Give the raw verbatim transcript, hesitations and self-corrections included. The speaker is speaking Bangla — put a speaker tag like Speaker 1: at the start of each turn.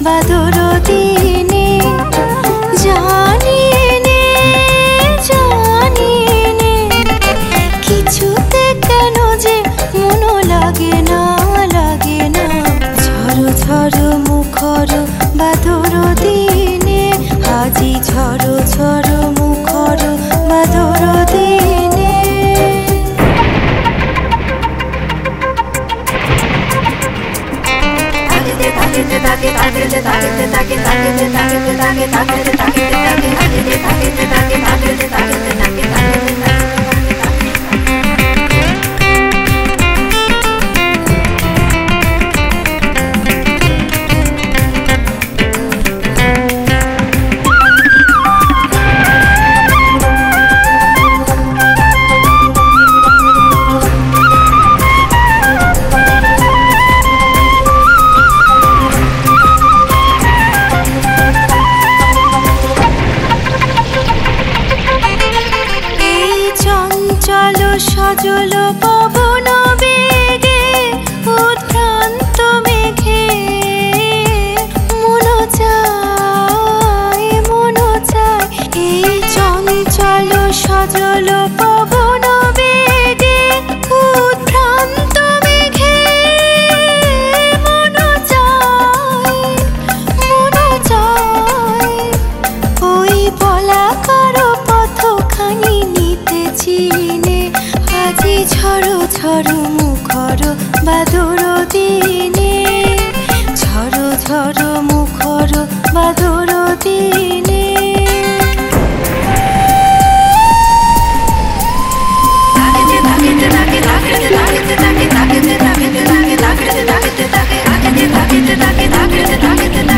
Speaker 1: বাদর দিনে। জানি নে জানি নে কিছুতে কেন যে মন লাগে না লাগে না। ঝড় ঝড় মুখর বাদর দিনে, আজি ঝড় ঝড় মুখর বাদর দিনে। সজল পবন বেগে উদ্ভ্রান্ত মেঘে মন চায় মন চায়। এই চঞ্চল সজল পবন বেগে উদ্ভ্রান্ত মেঘে মন চায় মন চায়। ওই বলাকার পথখানি নিতেছি নে, আজি ঝড় ঝড় মুখর বাদর দিনে। ঝড় ঝড় মুখর বাদর দিনে। তাকে তাকে তাকে তাকে তাকে তাকে তাকে তাকে তাকে তাকে তাকে তাকে